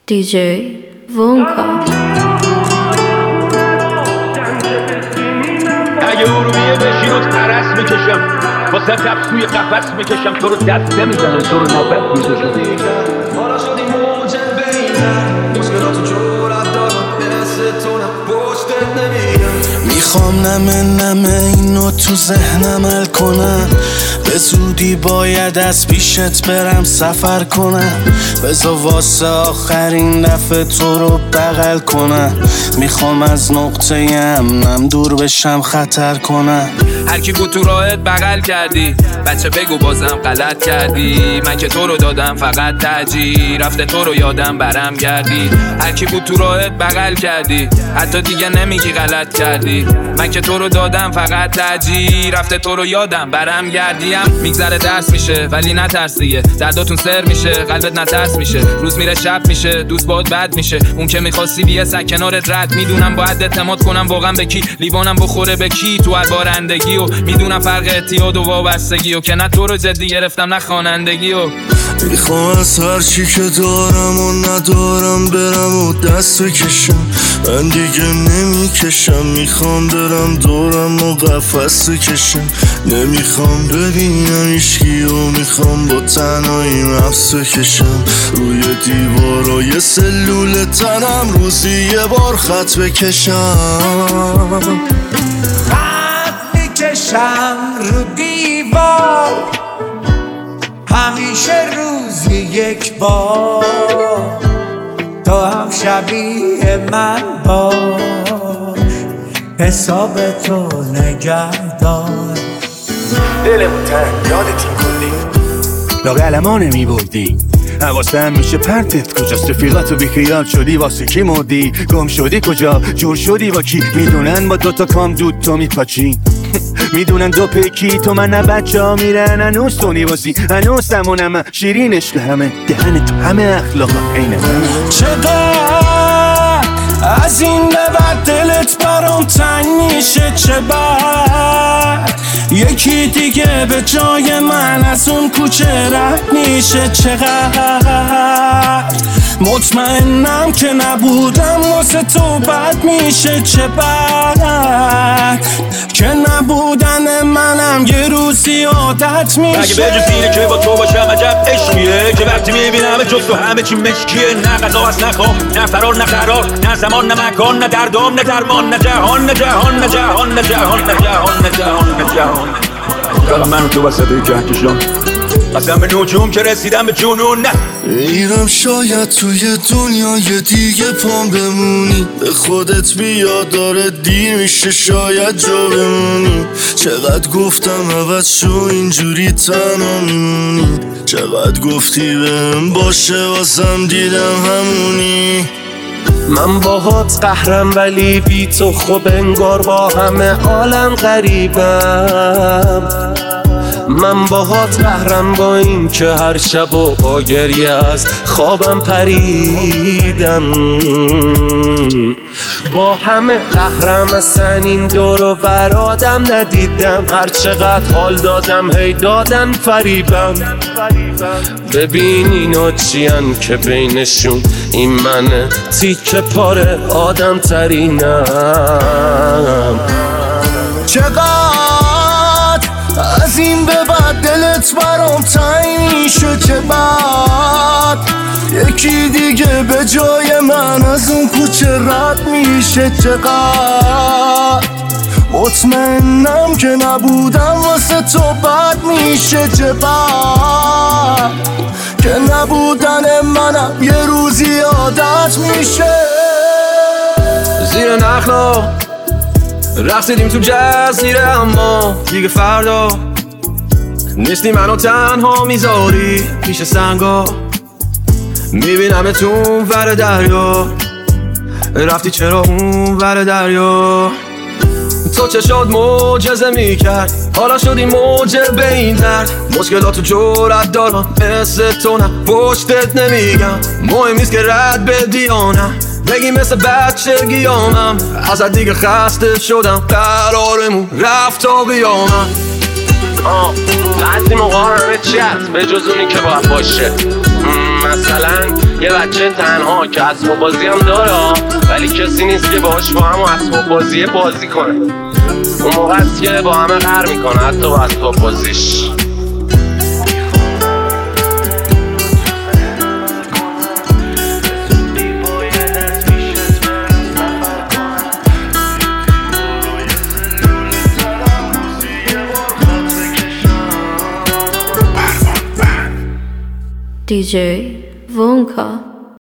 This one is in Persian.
DJ Vonka. اگه ارومیه بشین و ترس میکشم واسه کف توی قفص میکشم تو رو دست نمیزنم تو رو نفت میکشم حالا شدی موجه بینم مشکلاتو جورت دارم مثل تو نپشتت نمیگم میخوام نمه اینو تو ذهنم حل کنم به زودی باید از پیشت برم سفر کنم بذار واسه آخرین دفعه تو رو بغل کنم میخوام از نقطه امنم دور بشم خطر کنم هر کی بود تو راهت بغل کردی بچه بگو بازم غلط کردی من که تو رو دادم فقط ترجیح رفته تو رو یادم برم گردی هر کی بود تو راهت بغل کردی حتی دیگه نمیگی غلط کردی من که تو رو دادم فقط ترجیح رفته تو رو یادم برم گردیم میگذره درس میشه ولی نترس دیگه درداتون سر میشه قلبت نترس میشه روز میره شب میشه دوست باهات بد میشه اون که میخواستی بیه سگ کنارت رد میدونم باید اعتماد کنم واقعا به کی لیوانم بخوره به کی تو هر بارندگی و میدونم فرق اعتیاد و وابستگی و که نه تو رو جدی گرفتم نه خوانندگی و میخوام از هر چی که دارم و ندارم برم و دست بکشم من دیگه نمیکشم میخوام برم دورم و قفس کشم نمیخوام ببینم ایشکی و میخوام با تنهایی نفس کشم روی دیوارای سلول تنم روزی یه بار خط بکشم خط میکشم رو دیوار همیشه روزی یک بار تو هم شبیه من باش حساب تو نگهدار دلمون تنگ یادتین کلی لاغلما نمیبردی حواسم میشه پرتت کجاست رفیقاتو بیخیال شدی واسه کی مردی گم شدی کجا جور شدی با کی میدونن با دوتا کام دود تو میپاچی میدونن دو پیکی تو من نه بچه ها میرن هنوز تو نیوازی هنوز سمونم شیرین عشق همه دهن تو همه اخلاقا اینه چقدر از این به بعد دلت برام تنگ میشه چه بعد یکی دیگه به جای من از اون کوچه رد میشه چقدر مطمئنم که نبودم واسه تو بد میشه چه بعد که نبودن منم یه روزی عادت میشه اگه به جز اینه که با تو باشم عجب عشقیه که وقتی میبینم جز تو همه چی مشکیه نه غذا هست نه خواب نه فرار نه قرار نه زمان نه مکان نه دردام نه درمان نه جهان نه جهان نه جهان نه جهان نه جهان نه جهان نه جهان کلا من تو وسط کهکشان قسم به نجوم که رسیدم به جنون نه میرم شاید توی دنیای دیگه پام بمونی به خودت بیاد داره دیر میشه شاید جا بمونی چقدر گفتم عوض شو اینجوری تنها میمونی چقدر گفتی بهم باشه واسم دیدم همونی من باهات قهرم ولی بی تو خوب انگار با همه عالم غریبم من باهات قهرم با این که هر شب و با گریه از خوابم پریدم با همه قهرم اصلا این دور و بر آدم ندیدم هر چقدر حال دادم هی دادن فریبم ببین اینا چیان که بینشون این منه تیکه پاره آدم ترینم چقدر از این به بعد دلت برام تنگ میشه چه بعد یکی دیگه به جای من از اون کوچه رد میشه چقدر مطمئنم که نبودم واسه تو بد میشه چه بعد که نبودن منم یه روزی عادت میشه زیر نخلا رقصیدیم تو جزیره اما دیگه فردا نیستی منو تنها میذاری پیش سنگا میبینم تو اون ور دریا رفتی چرا اون ور دریا تو چشات معجزه میکرد حالا شدی موجه به این درد مشکلاتو جرأت دارم مثل تو نه پشتت نمیگم مهم نیست که رد بدی یا نه بگی مثل بچگیامم ازت دیگه خسته شدم قرارمون رفت تا قیامت بعضی موقع همه چی هست به جز اونی که باید باشه مثلا یه بچه تنها که اسباب بازی هم داره ولی کسی نیست که باهاش با هم اسباب بازی بازی کنه. اون موقع است که با همه قهر میکنه حتی با اسباب بازیش. DJ Vonka.